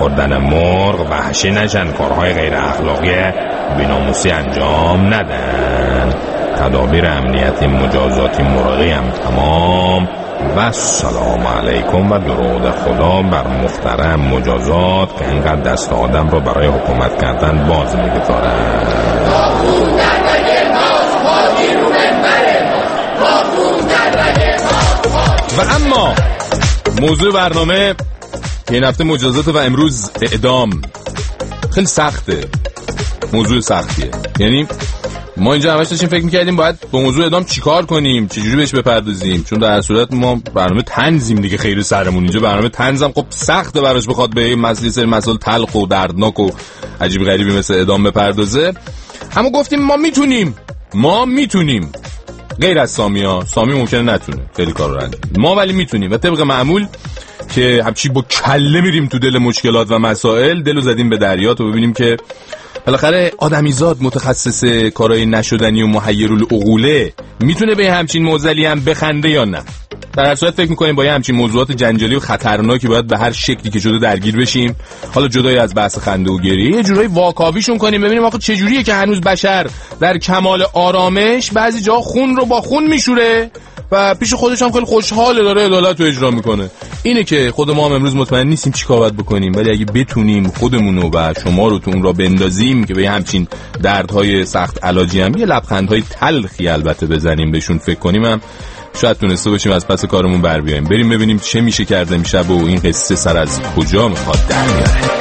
خوردن مرغ وحشی نشن، کارهای غیر اخلاقی بی‌ناموسی انجام ندن. تدابیر امنیتی مجازاتی مرغی هم تمام. و سلام علیکم و درود خدا بر محترم مجازات که اینقدر دست آدم رو برای حکومت کردن باز میگذاره. و اما موضوع برنامه این هفته مجازات و امروز اعدام. خیلی سخته، موضوع سختیه. یعنی ما اینجا همش داشتیم فکر می‌کردیم باید با موضوع اعدام چیکار کنیم، چجوری بهش بپردازیم، چون در صورت ما برنامه طنزیم دیگه، خیلی سرمون اینجا برنامه طنزم خب سخته براش بخواد به این مسائل تلخ و دردناک و عجیب غریبی مثل اعدام بپردازه. اما گفتیم ما میتونیم غیر از سامی ممکنه نتونه خیلی کار رو انجام، ما ولی میتونیم و طبق معمول که همچی با کله میریم تو دل مشکلات و مسائل، دلو زدیم به دریا تا ببینیم که بالاخره آدمیزاد متخصص کارهای نشدنی و محیرالعقوله میتونه به همچین موزلی هم بخنده یا نه. در هر صورت فکر میکنیم با همچین موضوعات جنجالی و خطرناکی باید به هر شکلی که شده درگیر بشیم. حالا جدای از بحث خنده و گریه یه جورایی واکاویشون کنیم، ببینیم آخه چه جوریه که هنوز بشر در کمال آرامش بعضی جا خون رو با خون میشوره و پیش خودش هم خیلی خوشحاله داره عدالت رو اجرا میکنه. اینه که خود ما هم امروز مطمئن نیستیم چی کار باید بکنیم، ولی اگه بتونیم خودمونو و شما رو تو اون را بندازیم که به همچین دردهای سخت علاجی هم یه لبخندهای تلخی البته بزنیم بهشون فکر کنیم، هم شاید تونسته باشیم از پس کارمون بر بیاییم. بریم ببینیم چه میشه کرده میشه و این قصه سر از کجا میخواد در بیاره.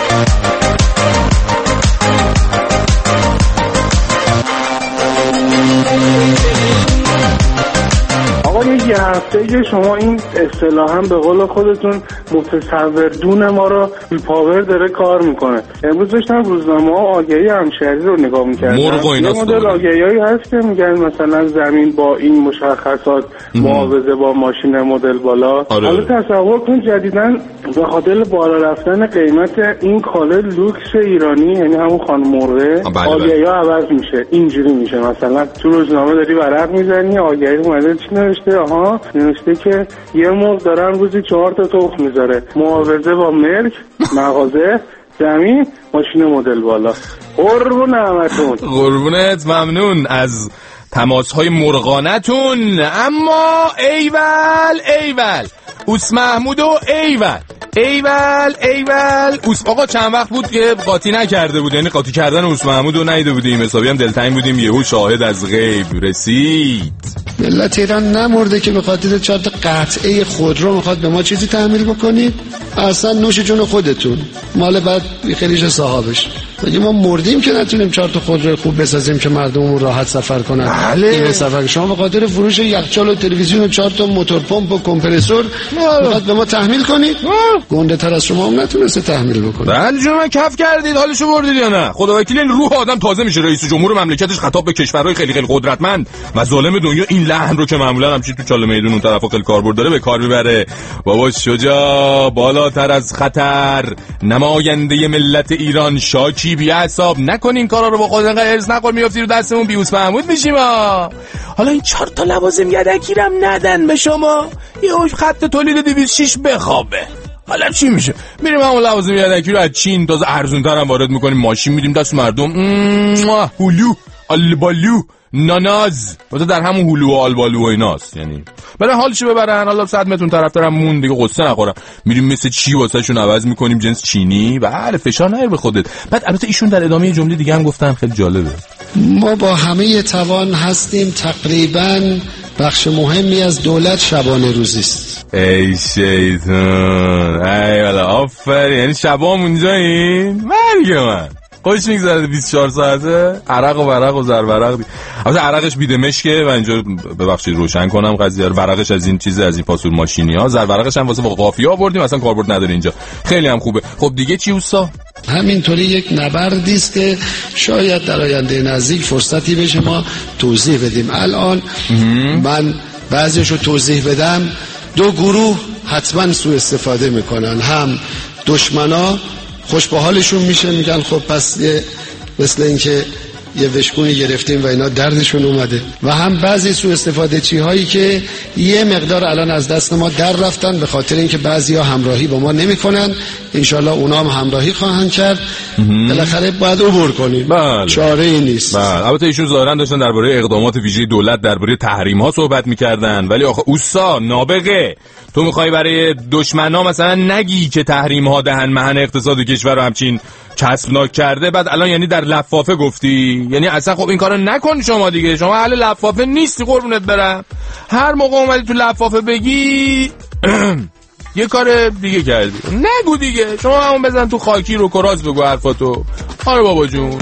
یه هفته که شما این اصطلاحاً به قول خودتون متصوردون ما رو پاور داره کار میکنه. امروز داشتم روزنامه ها آگهی همشهری رو نگاه میکردم. یه مدل آگهیایی هست که میگن مثلا زمین با این مشخصات معاوضه با ماشین مدل بالا. حالا تصور کن جدیداً به خاطر بالا رفتن قیمت این کالا لوکس ایرانی، یعنی همون خانم مرغه، آگهی ها عوض میشه. اینجوری میشه مثلا تو روزنامه داری ورق میزنی آگهی اومده چی نوشته؟ نوشته که یه مرغ دارن روزی 4 تا تخم میذاره، معاوضه با ملک، مغازه، زمین، ماشین مدل بالا. قربون همتون. قربونت، ممنون از تماس‌های مرغانتون. اما ایول اوس محمود و ایول اوس آقا چند وقت بود که قاطی نکرده بود، یعنی قاطی کردن اوس محمود رو ندیده بودیم، حسابی هم دلتنگ بودیم، یهو شاهد از غیب رسید. ملت ایران نمرده که به خاطر 4 تا قطعه خودرو میخواد به ما چیزی تحمیل بکنید؟ اصلا نوش جون خودتون، مال بعد خیلیش صاحبش. مگه ما مردیم که نتونیم 4 تا خودرو خوب بسازیم که مردممون راحت سفر کنن؟ بله. این سفر شما به خاطر فروش یخچال و تلویزیون و 4 تا موتور پمپ و کمپرسور میخواد به ما تحمیل کنید؟ گنده تر از شما هم نتونسته تحمیل بکنه. بله شما کف کردید، حالشو بردید یا نه؟ خدا وکیل این روح آدم تازه میشه رئیس جمهور مملکتش خطاب به کشورهای خیلی قدرتمند و ظالم دنیا این لحن رو که معمولا همچین تو چاله میدون اون طرفا خیلی کاربرد داره به کار میبره. بابا شجاع بالاتر از خطر، نماینده ملت ایران شاکی بی حساب نکنین کارا رو با خود انقدر ارز نخور میافتی رو دستمون بیوس محمود میشیم. حالا این 4 تا لوازم یدکی رو ندن به شما، یه خط تولید 206 بخوابه. حالا چی میشه؟ میریم همون لوازم یدکی رو از چین تازه ارزون‌تر هم وارد میکنیم، ماشین میدیم دست مردم. هلو آلبالو ناناز مثلا در همون هلو و آلبالو و ایناست، یعنی برای حالشو ببرن. حالا 100 متر طرفدارم مون دیگه قصه نخورم، میریم مثل چی واسه شون عوض میکنیم جنس چینی. بله فشار نیر به خودت. بعد البته ایشون در ادامه جمله دیگه هم گفتن خیلی جالبه، ما با همه توان هستیم، تقریبا بخش مهمی از دولت شبانه روزی است. ای شیطان، ای والا آفرین، یعنی شبام اونجایین؟ مرگ من خوش میگذره 24 ساعته عرق و ورق و زرورق. البته عرقش بیدمشکه و اینجا ببخشید روشن کنم قضیه رو، ورقش از این چیزه، از این فاصول ماشینی ها، زرورقش هم واسه قافیه آوردیم، اصلا کاربرد نداره اینجا، خیلی هم خوبه. خب دیگه چی اوستا؟ همینطوری یک نبردی است که شاید در آینده نزدیک فرصتی بشه ما توضیح بدیم. الان من بعضیشو توضیح بدم، 2 گروه حتما سوء استفاده میکنن. هم دشمنا خوش به حالشون میشه، میگن خب پس مثل این که یه وشکونی گرفتیم و اینا دردشون اومده و هم بعضی سوء استفاده چی هایی که یه مقدار الان از دست ما در رفتن به خاطر اینکه بعضیا همراهی با ما نمیکنن. انشالله اونا هم همراهی خواهند کرد. بالاخره باید عبور کنیم. بله. چاره ای نیست. بله. البته ایشون ظاهرا داشتن درباره اقدامات ویژه دولت درباره تحریم ها صحبت میکردن، ولی آخه اوسا نابغه تو میخوای برای دشمنا مثلا نگی که تحریم ها دهن مهن اقتصاد کشور رو همچین چسبناک کرده، بعد الان یعنی در لفافه گفتی؟ یعنی اصلا خب این کارو نکن شما دیگه، شما اهل لفافه نیستی قربونت برم. هر موقع اومدی تو لفافه بگی یه کار دیگه کردی. نگو دیگه، شما همون بزن تو خاکی رو کراز بگو حرفاتو. آره بابا جون.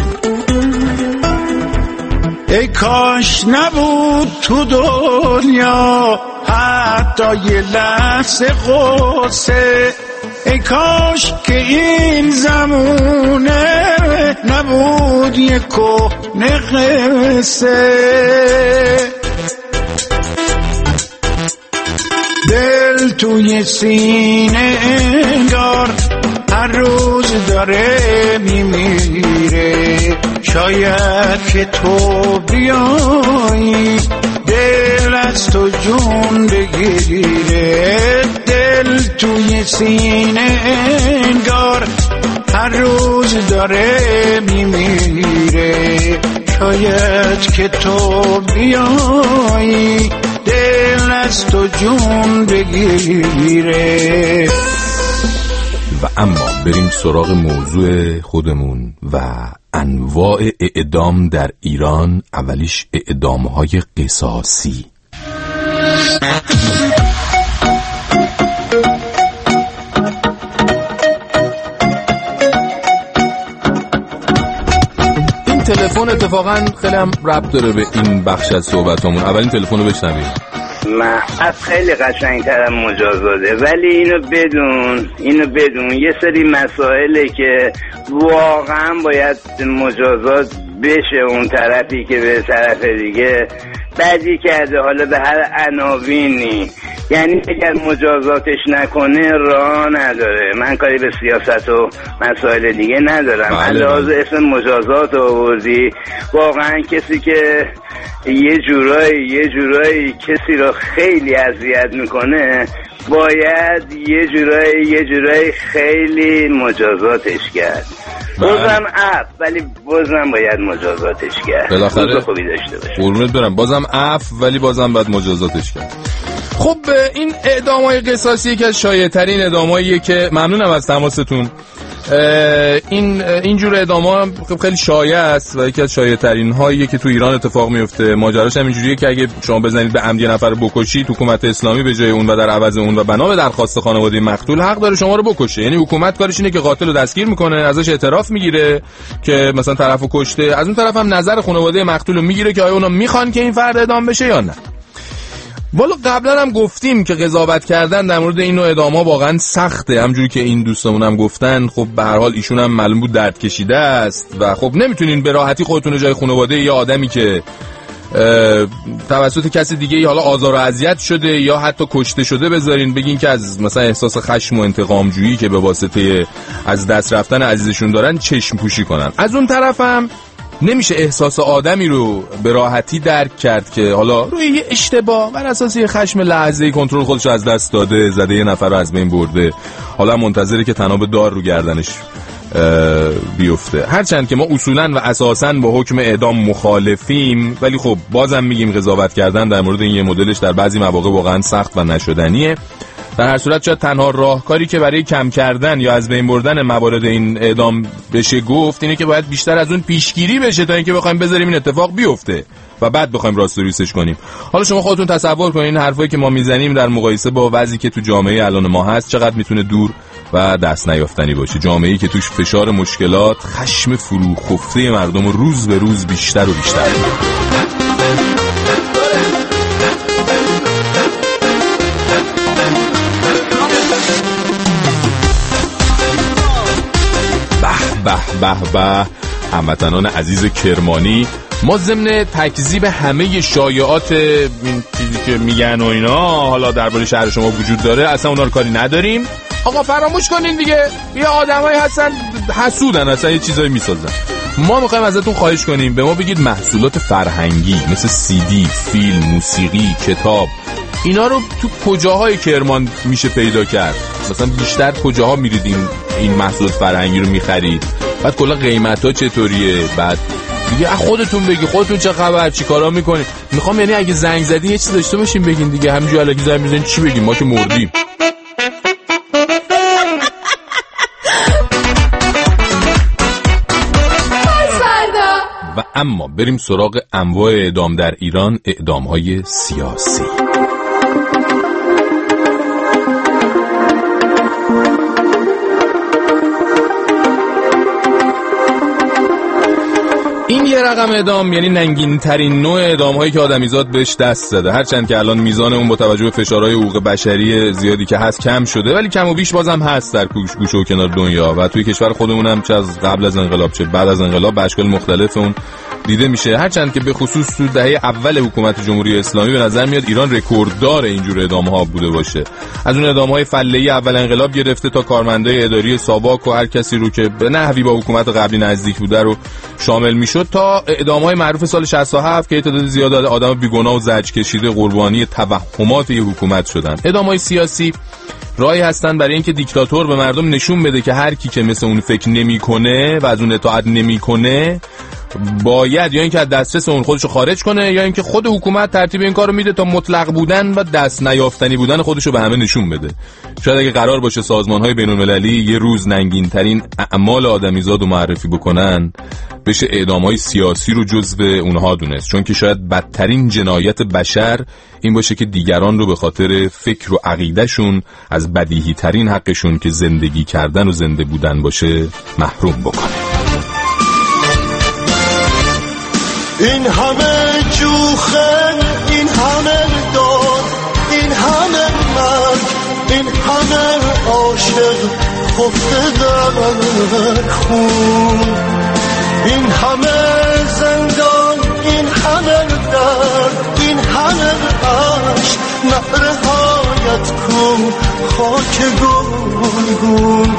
ای کاش نبود تو دنیا حتی یه لحظه غصه، ای کاش که این زمونه نبود یه کهنه قصه. دل توی سینه انگار هر روز داره میمیره، شاید که تو بیایی دل از تو جون بگیره. دل توی سینه انگار هر روز داره میمیره، شاید که تو بیایی دل از تو جون بگیره. و اما بریم سراغ موضوع خودمون و انواع اعدام در ایران. اولیش اعدام‌های قصاصی. این تلفن اتفاقا خیلی هم ربط داره به این بخش از صحبتمون. اولین تلفن رو بشنویم. محبت خیلی قشنگتر از مجازاته، ولی اینو بدون یه سری مسائله که واقعا باید مجازات بشه. اون طرفی که به طرف دیگه بدی کرده، حالا به هر عناوینی، یعنی اگر مجازاتش نکنه راه نداره. من کاری به سیاست و مسائل دیگه ندارم. علاوه اسم مجازات آوردی، واقعا کسی که یه جورایی کسی رو خیلی اذیت میکنه باید یه جورایی خیلی مجازاتش کرد. بازم ولی بازم باید مجازاتش کرد. بالاخره خوبی داشته باشه. قربونت برم، بازم ولی بازم باید مجازاتش کرد. خب این اعدام‌های قصاصی که از شایع‌ترین اعدام‌هاییه که ممنونم از تماستون. این جور اعدام‌ها خیلی شایع است و یکی از شایع‌ترین هاییه که تو ایران اتفاق میفته. ماجراش هم اینجوریه که اگه شما بزنید به عمد یه نفر بکشید، حکومت اسلامی به جای اون و در عوض اون و بنا به درخواست خانواده مقتول حق داره شما رو بکشه. یعنی حکومت کارش اینه که قاتل رو دستگیر میکنه، ازش اعتراف میگیره که مثلا طرفو کشته، از اون طرف هم نظر خانواده مقتول رو میگیره که آیا اونا میخوان که این فرد اعدام بشه یا نه. والا قبلا هم گفتیم که قضاوت کردن در مورد این نوع اعدام‌ها واقعا سخته. همجوری که این دوستمون هم گفتن، خب به هر حال ایشون هم معلوم بود درد کشیده است و خب نمیتونین به راحتی خودتون جای خانواده یا آدمی که توسط کسی دیگه حالا آزار و اذیت شده یا حتی کشته شده بذارین بگین که از مثلا احساس خشم و انتقام جویی که به واسطه از دست رفتن عزیزشون دارن چشم پوشی کنن. از اون طرف هم نمیشه احساس آدمی رو به راحتی درک کرد که حالا روی یه اشتباه بر اساس یه خشم لحظه‌ای کنترل خودش رو از دست داده، زده یه نفر رو از بین برده، حالا منتظره که تناب دار رو گردنش بیفته. هرچند که ما اصولاً و اساساً با حکم اعدام مخالفیم، ولی خب بازم میگیم قضاوت کردن در مورد این یه مدلش در بعضی مواقع واقعاً سخت و نشدنیه. در هر صورت شاید تنها راهکاری که برای کم کردن یا از بین بردن موارد این اعدام بشه گفت اینه که باید بیشتر از اون پیشگیری بشه تا اینکه بخوایم بذاریم این اتفاق بیفته و بعد بخوایم راست و ریسش کنیم. حالا شما خودتون تصور کنین این حرفایی که ما میزنیم در مقایسه با وضعی که تو جامعه الان ما هست چقدر میتونه دور و دست نیافتنی باشه. جامعه‌ای که توش فشار مشکلات، خشم فروخفته مردم رو روز به روز بیشتر و بیشتر به هموطنان عزیز کرمانی، ما ضمن تکذیب همه شایعات این چیزی که میگن و اینا حالا درباره شهر شما وجود داره، اصلا اونا رو کاری نداریم. آقا فراموش کنین دیگه، یه آدمایی هستن حسودن، اصلا یه چیزایی میسازن. ما میخوایم ازتون خواهش کنیم به ما بگید محصولات فرهنگی مثل CD، فیلم، موسیقی، کتاب، اینا رو تو کجاهای کرمان میشه پیدا کرد؟ مثلا بیشتر کجاها میرید این محصولات فرهنگی رو میخرید؟ بعد کلا قیمت‌ها چطوریه؟ بعد دیگه خودتون بگی خودتون چه خبر، چی کارا میکنید. میخوام یعنی اگه زنگ زدین یه چیز داشته باشین بگین دیگه، همینجوری الکی زنگ میزنین چی بگیم، ما که مردیم. و اما بریم سراغ انواع اعدام در ایران، اعدام‌های سیاسی. این یه رقم اعدام یعنی ننگین ترین نوع اعدام هایی که آدمیزاد بهش دست زده، هرچند که الان میزان اون با توجه به فشارهای حقوق بشری زیادی که هست کم شده، ولی کم و بیش بازم هست در گوشه و کنار دنیا و توی کشور خودمون هم چه از قبل از انقلاب چه بعد از انقلاب به اشکال مختلف اون دیده میشه. هرچند که به خصوص تو دهه اول حکومت جمهوری اسلامی به نظر میاد ایران رکورددار اینجور اعدام ها بوده باشه. از اون اعدام های فله‌ای اول انقلاب گرفته تا کارمندای اداری ساواک و هر کسی رو که به نحوی با حکومت قبلی نزدیک بوده رو شامل میشد، تا اعدام‌های معروف سال 67 که تعداد زیاد آدم بیگناه و زجر کشیده قربانی توهمات حکومت شدن. اعدام‌های سیاسی راهی هستن برای اینکه دیکتاتور به مردم نشون بده که هر کی که مثل اون فکر نمی‌کنه و از اون اطاعت نمی‌کنه باید یا اینکه از دسترس اون خودشو خارج کنه یا اینکه خود حکومت ترتیب این کارو میده تا مطلق بودن و دست نیافتنی بودن خودشو به همه نشون بده. شاید اگه قرار باشه سازمان‌های بین‌المللی یه روز ننگین‌ترین اعمال آدمیزاد رو معرفی بکنن، بشه اعدام‌های سیاسی رو جزو اونها دونست، چون که شاید بدترین جنایت بشر این باشه که دیگران رو به خاطر فکر و عقیدهشون از بدیهی‌ترین حقشون که زندگی کردن و زنده بودن باشه محروم بکنه. این همه جوخه، این همه داد، این همه مرگ، این همه عاشق خفته در خون، این همه زندان، این همه درد، این همه عشق، نهایت کن خاک گلگون.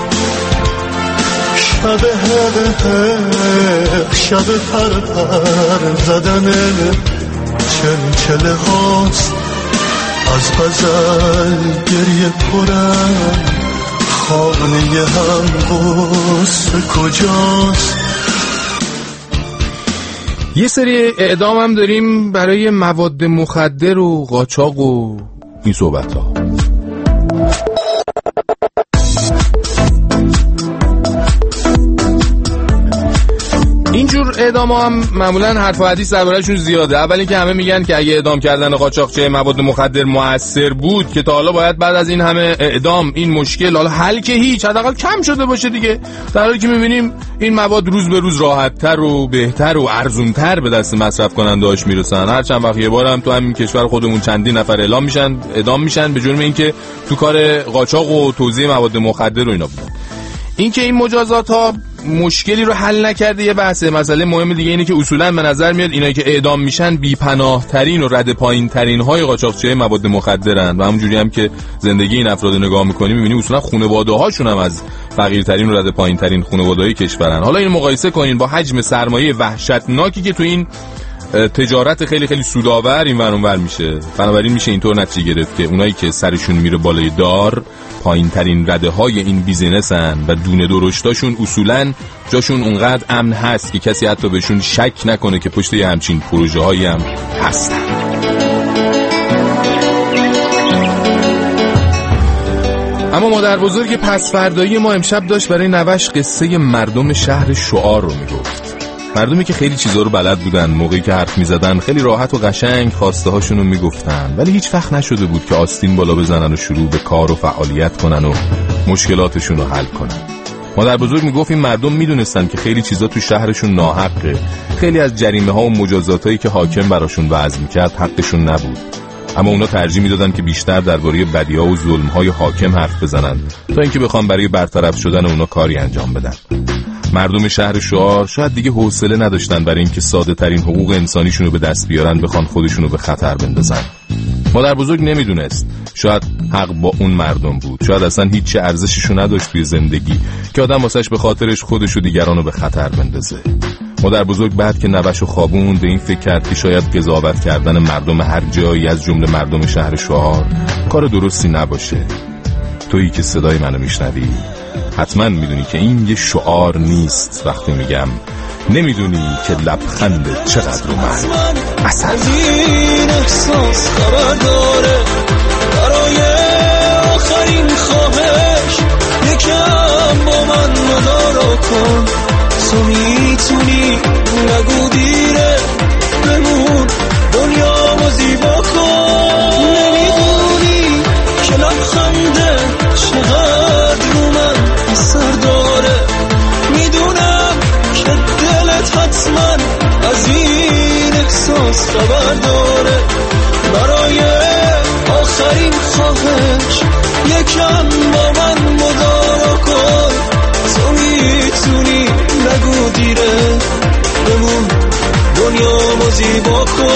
شب پر زدن چلچله هاست، از غزل گریه پرم، خانه هم غصه کجاست. یه سری اعدام هم داریم برای مواد مخدر و قاچاق و این صحبت ها. اینجور اعدام ها هم معمولا حرف و حدیث درباره‌شون زیاده. اولی که همه میگن که اگه اعدام کردن قاچاقچی مواد مخدر مؤثر بود که تا حالا باید بعد از این همه اعدام این مشکل حالا حل که هیچ حداقل کم شده باشه دیگه، در حالی که میبینیم این مواد روز به روز راحت‌تر و بهتر و ارزون‌تر به دست مصرف کننده‌اش میرسن. هر چند وقت یه بار هم تو همین کشور خودمون چندین نفر اعدام میشن به جرم اینکه تو کار قاچاق و توزیع مواد مخدر و اینا بودن. این که این مجازات ها مشکلی رو حل نکرده یه بحثه. مسئله مهم دیگه اینه که اصولا به نظر میاد اینایی که اعدام میشن بی‌پناه ترین و رد پایین ترین های قاچاقچی مواد مخدرن و همونجوری هم که زندگی این افراد رو نگاه میکنیم میبینیم اصولا خانواده هاشون هم از فقیرترین و رد پایین ترین خانواده‌های کشورن. حالا اینو مقایسه کنین با حجم سرمایه وحشتناکی که تو این تجارت خیلی خیلی سودآور این ور اونور میشه. بنابراین میشه اینطور نتیجه گرفت که اونایی که سرشون میره بالای دار پایین ترین رده های این بیزینسن و دونه درشتاشون اصولاً جاشون اونقدر امن هست که کسی حتی بهشون شک نکنه که پشت یه همچین پروژه هایی هم هستن. اما مادر بزرگ پسفردایی ما امشب داشت برای نوش قصه مردم شهر شعار رو میگفت. مردمی که خیلی چیزا رو بلد بودن، موقعی که حرف میزدن خیلی راحت و قشنگ خواسته هاشون رو میگفتن، ولی هیچ وقت نشده بود که آستین بالا بزنن و شروع به کار و فعالیت کنن و مشکلاتشون رو حل کنن. مادر بزرگ میگفت این مردم میدونستن که خیلی چیزا تو شهرشون ناحقه، خیلی از جریمه ها و مجازات هایی که حاکم براشون وضع میکرد حقشون نبود، اما اونا ترجیح میدادن که بیشتر درباره بدی‌ها و ظلم‌های حاکم حرف بزنن تا اینکه بخوام برای برطرف شدن اونا کاری انجام بدن. مردم شهر شعار شاید دیگه حوصله نداشتن برای اینکه ساده ترین حقوق انسانیشون رو به دست بیارن بخوان خودشون رو به خطر بندازن. مادر بزرگ نمیدونست شاید حق با اون مردم بود، شاید اصلا هیچ ارزششو نداشت توی زندگی که آدم واسش به خاطرش خودش و دیگران رو به خطر بندازه. مادر بزرگ بعد که نوشو خوابوند به این فکر کرد که شاید قضاوت کردن مردم هر جایی از جمله مردم شهر شعار کار درستی نباشه. تویی که صدای منو میشنوی حتما میدونی که این یه شعار نیست. وقتی میگم نمیدونی که لبخند چقدر رو من اثر این احساس خبر داره. برای آخرین خواهش یکم با من مدارا کن. تو میتونی نگو دیره بمون دنیا زیبا کن. نمیدونی که لبخنده چقدر رو من اثر داره. میدونم که دلت حتما از این احساس خبر داره. برای آخرین خواهش یکم با من مدارا کن. تو میتونی نگو دیره بمون دنیا زیبا کن.